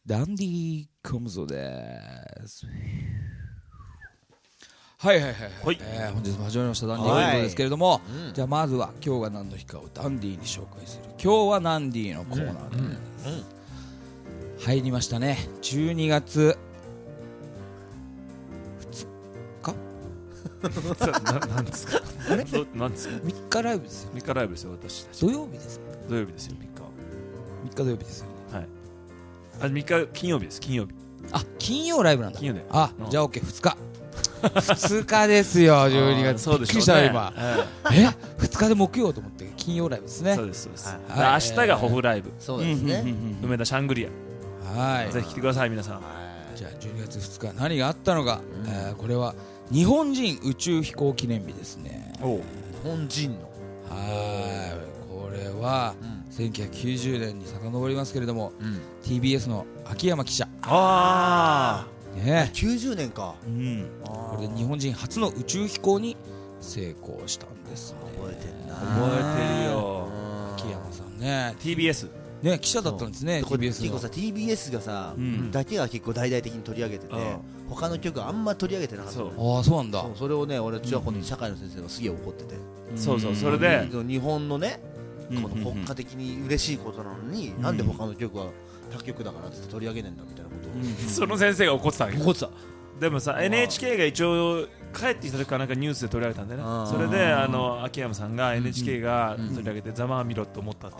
ダンディコムゾです。はいはいはい、本日も始まりましたダンディコムゾですけれども、じゃあまずは今日が何の日かをダンディに紹介する今日はナンディのコーナーです、入りましたね。12月なんですかあれなんですか 3日ライブですよ。 3日ライブですよ。私たち土曜日です。 土曜日ですよ。 3日土曜日ですよね。 はい。あ、3日金曜日です。金曜日。 あ、金曜ライブなんだ。 金曜で。 あ、じゃあ OK、2日2日ですよ。12月。 そうでしょうね。 びっくりした今。2日で木曜と思って金曜ライブですね。 そうですそうです。明日がホフライブ。 そうですね。 梅田シャングリア。はい。ぜひ来てください皆さん。 じゃあ12月2日何があったのか。これは日本人宇宙飛行記念日ですね。 日本人の。 これは1990年に遡りますけれども、TBS の秋山記者。 90年か。 これで日本人初の宇宙飛行に成功したんですね。 覚えてるな。 覚えてるよ。 秋山さんね。 TBS。 ね、記者だったんですね。TBS 結構さ TBS がさ、だけが結構大々的に取り上げてて、他の曲はあんま取り上げてなかった。 ああ、そうなんだ。 それをね、俺中学校の社会の先生がすげえ怒ってて、 そうそれで日本のね、この国家的に嬉しいことなのに、なんで他の曲は他局だからって取り上げねえんだみたいなことをその先生が怒ってたわけ。 怒ってた。 でもさ NHK が一応帰ってきた時からなんかニュースで取り上げたんだよね。それで秋山さんが NHK が取り上げてざまあみろって思ったって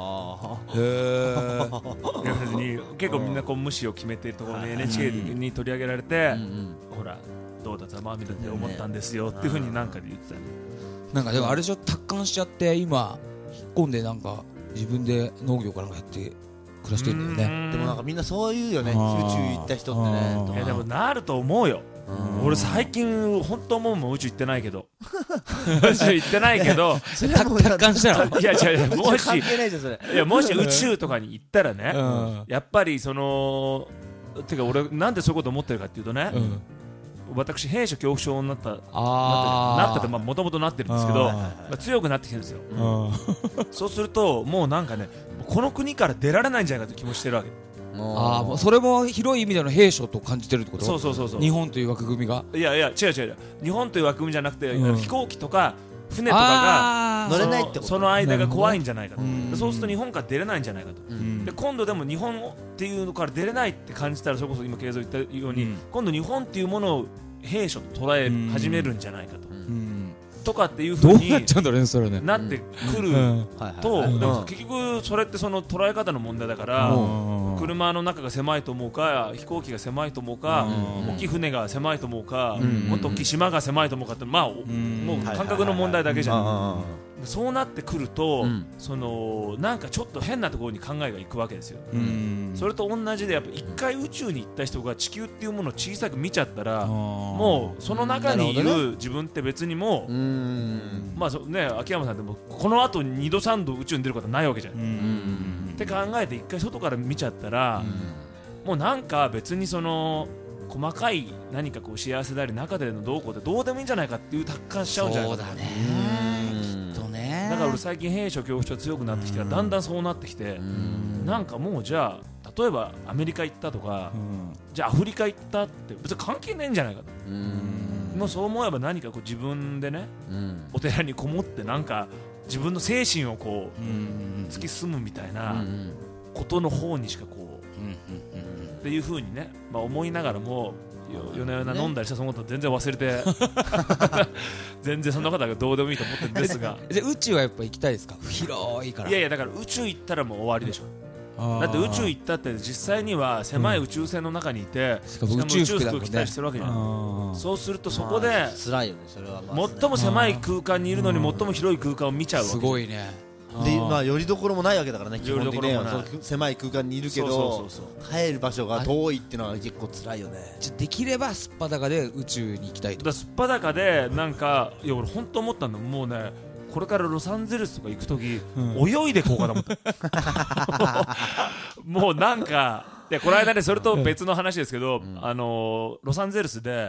いう。結構みんなこう無視を決めているところに NHK に取り上げられて、ほらどうだざまあみろって思ったんですよっていうふうになんかで言ってたね。 なんかでもあれでしょ、達観しちゃって今引っ込んでなんか自分で農業かなんかやって暮らしてるんだよね。 でもなんかみんなそう言うよね、宇宙行った人ってね。 いやでもなると思うよ。俺最近本当思うもん、宇宙行ってないけど宇宙行ってないけど達観したの。 いや違う、もし関係ないじゃんそれ。 いやもし宇宙とかに行ったらね、やっぱりそのてか俺なんでそういうこと思ってるかっていうとね、私閉所恐怖症になったってもともとなってるんですけど、強くなってきてるんですよ。そうするともうなんかね、この国から出られないんじゃないかという気もしてるわけ。 もうそれも広い意味での兵所と感じてるってこと。 そう日本という枠組みが。 いや違う日本という枠組みじゃなくて、飛行機とか船とかが乗れないってこと、 その間が怖いんじゃないかと。そうすると日本から出れないんじゃないかと。で今度でも日本っていうのから出れないって感じたら、それこそ今慶三言ったように、今度日本っていうものを兵所と捉え始めるんじゃないかとかっていうふうにどうなっちゃうんだろうね、それね。 なってくると、でも結局それってその捉え方の問題だから、車の中が狭いと思うか、飛行機が狭いと思うか、大きい船が狭いと思うか、もっと大きい島が狭いと思うかって、まあもう感覚の問題だけじゃん。そうなってくると、そのなんかちょっと変なところに考えがいくわけですよ。それと同じで、やっぱ一回宇宙に行った人が地球っていうものを小さく見ちゃったら、もうその中にいる自分って別にもう、まあね、秋山さんでもこの後2度3度宇宙に出ることはないわけじゃん。って考えて一回外から見ちゃったら、もうなんか別にその細かい何かこう幸せであり中でのどうこうでどうでもいいんじゃないかっていう達観しちゃうんじゃないかと。 そうだね、きっとね。 だから俺最近閉所恐怖症強くなってきてから、だんだんそうなってきて、なんかもうじゃあ例えばアメリカ行ったとか、じゃあアフリカ行ったって別に関係ないんじゃないかと。もうそう思えば何かこう自分でね、お寺にこもってなんか自分の精神をこう突き進むみたいなことの方にしかこうっていう風にね、まあ思いながらも夜な夜な飲んだりしたそのこと全然忘れて全然そんなことはどうでもいいと思ってるんですがじゃあ宇宙はやっぱ行きたいですか。広いから。 いやだから宇宙行ったらもう終わりでしょ。だって宇宙行ったって実際には狭い宇宙船の中にいて、しかも宇宙服着たりしてるわけじゃん。そうするとそこで辛いよね、それは。 最も狭い空間にいるのに最も広い空間を見ちゃうわけ。 すごいね。 で、まあよりどころもないわけだからね、基本的には狭い空間にいるけど帰る場所が遠いっていうのは結構辛いよね。 できればすっぱだかで宇宙に行きたいと。 すっぱだかでなんか、いや俺本当思ったんだ。もうね、これからロサンゼルスとか行くとき、泳いでこうかと思ったもうなんか、いやこの間ね、それと別の話ですけど、ロサンゼルスで、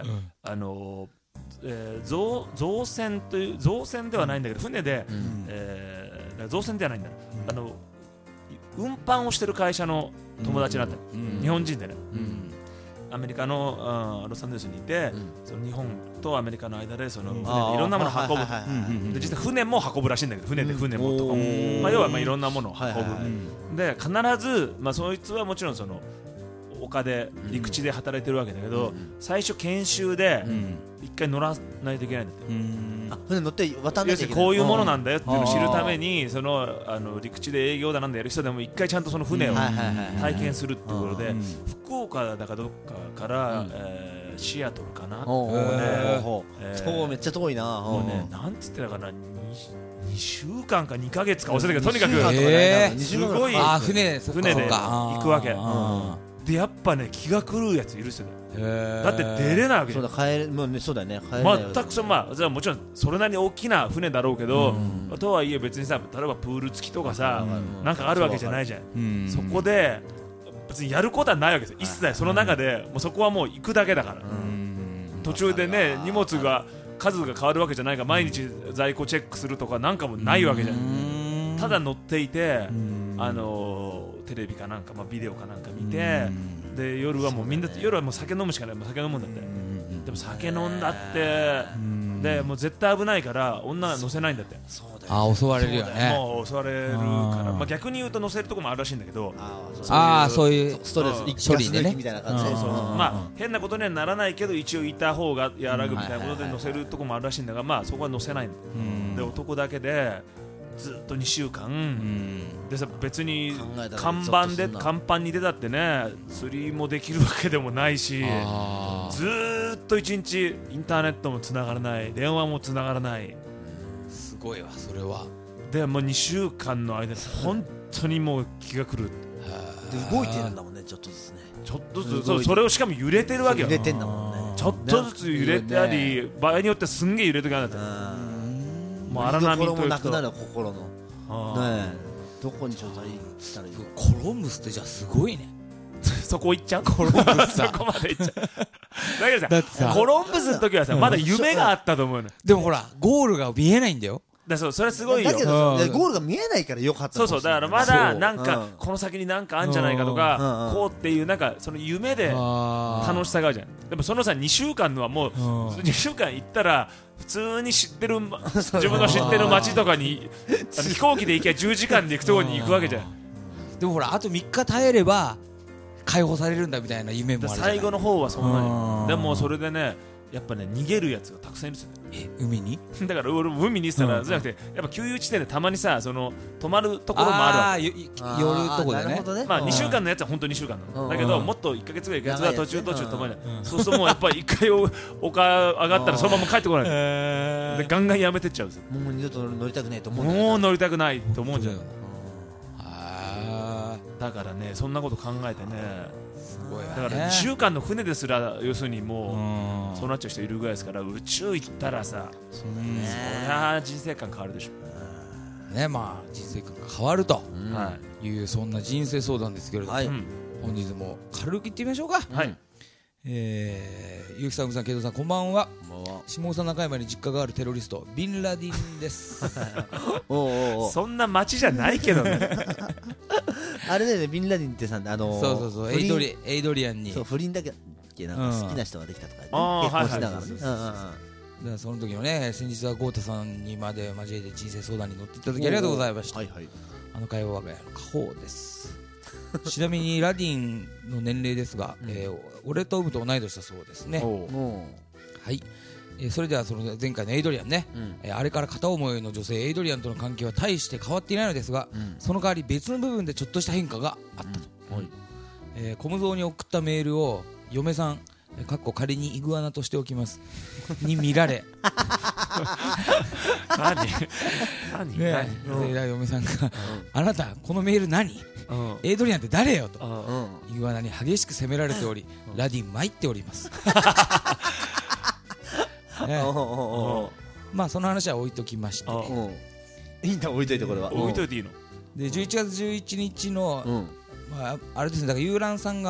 造船という、造船ではないんだけど船で、造船ではないんだ、運搬をしてる会社の友達になった、日本人でね、アメリカのロサンゼルスにいて、その日本とアメリカの間でその船でいろんなものを運ぶ、で実際船も運ぶらしいんだけど、船もとかも、要はまあいろんなものを運ぶ、で必ずまあそいつはもちろんその丘で陸地で働いてるわけだけど、最初研修で一回乗らないといけないんだって、 船乗って渡んなきゃいけない、 こういうものなんだよっていうのを知るために、その陸地で営業だなんだやる人でも一回ちゃんとその船を体験するっていうことで、福岡だかどっかからシアトルかな、 そうめっちゃ遠いな、 もうね、なんつってたかな、2週間か2ヶ月か忘れたけど、とにかくすごい船で行くわけで、やっぱね気が狂うやついるっすよね。だって出れないわけじゃん。 そうだね、 全くそのまあもちろんそれなりに大きな船だろうけど、とはいえ別にさ、例えばプール付きとかさ、なんかあるわけじゃないじゃん。そこで別にやることはないわけですよ、一切。その中でもうそこはもう行くだけだから、途中でね荷物が数が変わるわけじゃないから、毎日在庫チェックするとかなんかもないわけじゃん。ただ乗っていて、テレビかなんか、ビデオかなんか見て、で夜はもうみんな夜はもう酒飲むしかない、酒飲むんだって。でも酒飲んだってでもう絶対危ないから女乗せないんだって。 襲われるよね。 もう襲われるから、逆に言うと乗せるとこもあるらしいんだけど、 そういうストレス処理でねみたいな感じで、 変なことにはならないけど一応いた方が和らぐみたいなことで乗せるとこもあるらしいんだが、そこは乗せないんだ。で男だけでずっと2週間でさ、別に甲板に出たってね釣りもできるわけでもないし、ずっと1日インターネットもつながらない、電話もつながらない。 すごいわそれは。 でもう2週間の間で本当にもう気が狂う。 動いてるんだもんね、ちょっとずつね。 ちょっとずつ、それをしかも揺れてるわけよ。 揺れてんだもんね。 ちょっとずつ揺れてあり、場合によってすんげえ揺れてくるんだって。もう荒波ともなくなる心のどこにちょっとしたらいい。 コロンブスってじゃあすごいね。 そこ行っちゃう。コロンブスそこまで行っちゃう。だけどさ、コロンブスの時はさまだ夢があったと思うの。 でもほらゴールが見えないんだよ。 それすごいよ。 だけどゴールが見えないからよかった。 そうだからまだなんかこの先になんかあんじゃないかとか、こうっていうなんかその夢で楽しさがあるじゃん。でもそのさ2週間のはもう2週間行ったら普通に知ってる自分の知ってる街とかに飛行機で行けば10時間で行くところに行くわけじゃん。 でもほらあと3日耐えれば解放されるんだみたいな夢もあるじゃない。 最後の方はそんなに。でもそれでねやっぱね逃げるやつがたくさんいるんですよ。 海にだから俺海に行ってたらじゃなくてやっぱ給油地点でたまにさその泊まるところもあるわけ。 寄るとこでね。 2週間のやつは本当に2週間なのだけど、もっと1ヶ月ぐらい行くやつは途中泊まる。そうするともうやっぱり1回丘上がったらそのまま帰ってこないでガンガンやめてっちゃうんですよ。 もう二度と乗りたくないと思う。 もう乗りたくないと思うんじゃない。だからねそんなこと考えてね。だから2週間の船ですら要するにもうそうなっちゃう人いるぐらいですから、宇宙行ったらさそりゃ人生観変わるでしょね。人生観が変わるというそんな人生相談ですけれども、本日も軽くいってみましょうか。ゆうきさん、うさん、けいとさん、こんばんは。下総中山に実家があるテロリストビンラディンですそんな町じゃないけどねあれだよね、ビンラディンってさ、 そうエイドリアンに不倫だけなんか好きな人ができたとか結婚しながら、 その時のね、先日は豪太さんにまで交えて人生相談に乗っていただきありがとうございました。あの会話は我が家の家宝です。ちなみにラディンの年齢ですが、俺とウムと同い年だそうですね。はい。それではその前回のエイドリアンね、あれから片思いの女性エイドリアンとの関係は大して変わっていないのですが、その代わり別の部分でちょっとした変化があったと。コムゾーに送ったメールを嫁さん仮にイグアナとしておきますに見られ何嫁さんがあなたこのメール何、エイドリアンって誰よとイグアナに激しく責められており、ラディン参っておりますその話は置いときまして、 いいんだ、置いといて。これは置いといていいので11月11日のあれですね、だから遊覧さんが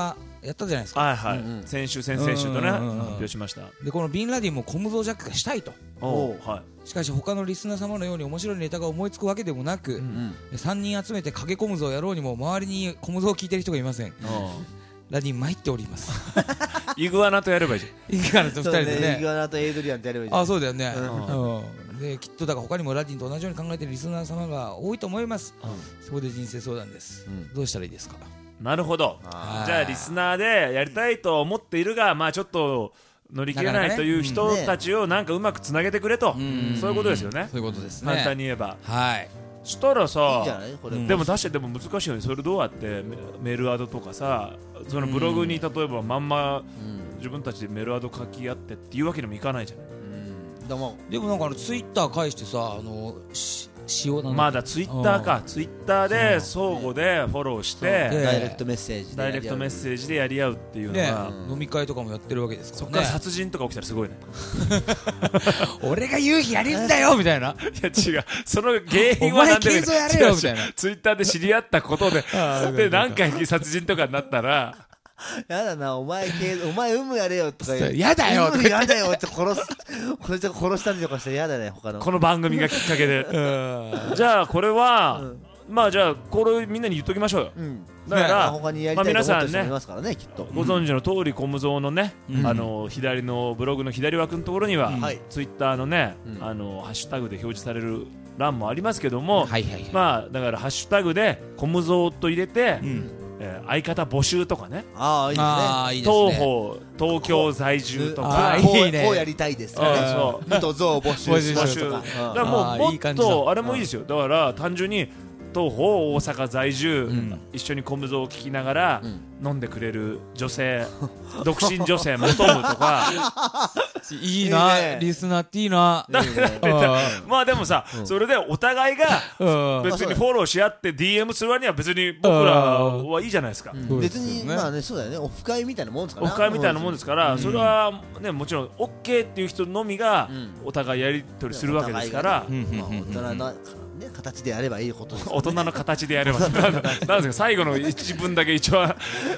やったじゃないですか。 はいはい、先週先々週とね発表しました。 でこのビンラディンもコムゾージャックがしたいと。 はい、 しかし他のリスナー様のように面白いネタが思いつくわけでもなく、3人集めて影コムゾーやろうにも周りにコムゾーを聞いてる人がいません。ラディン参っております。 イグアナとやればいいじゃん。 イグアナと2人でね。 イグアナとエイドリアンとやればいいじゃん。 あ、そうだよね。できっとだから他にもラディンと同じように考えているリスナー様が多いと思います。そこで人生相談です。どうしたらいいですか。 なるほど。じゃあリスナーでやりたいと思っているが、まあちょっと乗り切れないという人たちをなんかうまくつなげてくれと、そういうことですよね。 そういうことですね。 簡単に言えば。 はい。 したらさ、 いいんじゃないこれ。 でも出してでも難しいよね。それどうやってメールアドとかさ、そのブログに例えばまんま自分たちでメールアド書き合ってっていうわけにもいかないじゃない。 でもなんかツイッター返してさ、 まだツイッターか、ツイッターで相互でフォローしてダイレクトメッセージでやり合うっていうのが、 飲み会とかもやってるわけですからね。 そっから殺人とか起きたらすごいね。 俺が言う日やれんだよみたいな。いや違う、その原因はなんでもいい。 お前継続やれよみたいな。 ツイッターで知り合ったことでで何回殺人とかになったらやだな、お前有無やれよとかやだよやだよって殺したりとかしてやだね。他のこの番組がきっかけでじゃあこれはまあじゃあこれみんなに言っときましょうよ。だから皆さんねご存知の通りコムゾーのね左のブログの左枠のところにはツイッターのねハッシュタグで表示される欄もありますけども、まあだからハッシュタグでコムゾーと入れて相方募集とかね、東方東京在住とかこうやりたいですとかね、元ゾウ募集しとか、 だからもっとあれもいいですよ。だから単純に東方大阪在住一緒にコムゾーを聞きながら飲んでくれる女性独身女性求むとかいいな、リスナーっていいな。 まあでもさ、それでお互いが別にフォローし合って DM する割には別に僕らはいいじゃないですか。 別にまあね、そうだよね、オフ会みたいなもんですから。 オフ会みたいなもんですから、それはねもちろん OK っていう人のみがお互いやり取りするわけですから、 大人の形でやればいいことです。 大人の形でやればなんですか、最後の一文だけ一応ちゃ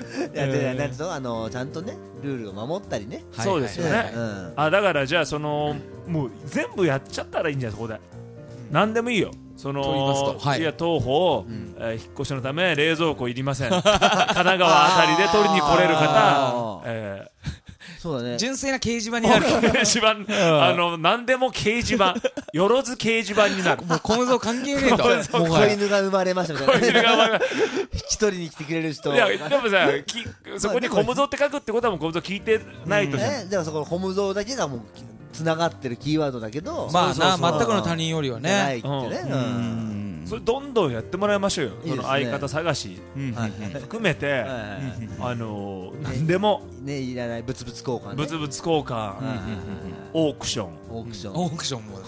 んとねルールを守ったりね。 そうですよね。だからじゃあもう全部やっちゃったらいいんじゃない。そこで何でもいいよ。いや東方引っ越しのため冷蔵庫いりません、神奈川あたりで取りに来れる方、 そうだね、 純粋な掲示板になる。 掲示板何でも掲示板、よろず掲示板になる。 もうコムゾー関係ねえと。 子犬が生まれましたみたいな。引き取りに来てくれる人。 いやでもさ、そこにコムゾーって書くってことはもうコムゾー聞いてないと。 でもそこのコムゾーだけがもうつながってるキーワードだけど、 まあな、全くの他人よりはね。 それどんどんやってもらいましょうよ。その相方探し含めて何でもね、いらない物々交換、 物々交換、オークションも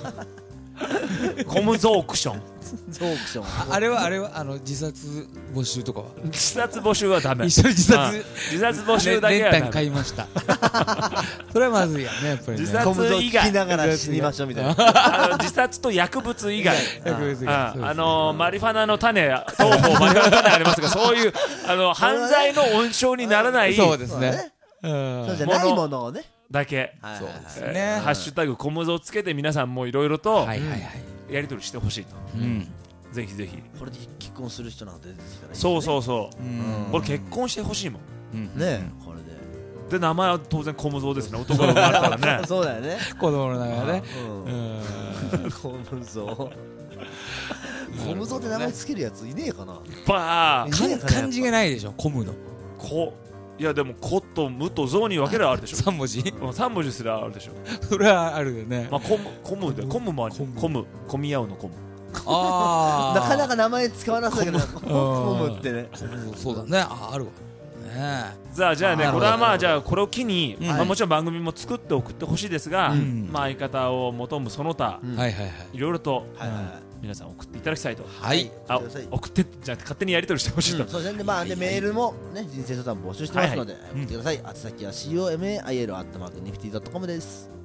コムゾークションあれは自殺募集とかは自殺募集はダメ。 一緒に自殺募集だけは練炭買いました。それはまずいやね、やっぱりね。 自殺以外聞きながら死にましょうみたいな。 自殺と薬物以外、マリファナの種、東方マリファナの種ありますが、そういう犯罪の温床にならない、 そうですね、 そうじゃないものをねだけ、 そうですね。 ハッシュタグコムゾをつけて皆さんもいろいろとやり取りしてほしいと。ぜひぜひ。 これで結婚する人なんて出てきたらいいね。 そうこれ結婚してほしいもんね。これで名前は当然コムゾですね。男の子だからね。 そうだよね、 子供の名前ね。 コムゾコムゾって名前つけるやついねえかな。 バー漢字がないでしょ、コムの。 いやでもコとムとゾに分けるあるでしょ。 3文字 3文字すらあるでしょ。 それはあるよね。 まあコムでコムもある。混み合うのコム。 なかなか名前使わなそうだけど、コムってね。 そうだね、あるわね。 じゃあね、これはまあじゃあこれを機にもちろん番組も作って送ってほしいですが、まあ相方を求むその他いろいろと皆さん送っていただきたいと。送ってじゃあ勝手にやり取りしてほしいと。 そうですね。まあでメールもね、人生相談募集してますので送ってください。宛先はCOMAIL@nifty.com です。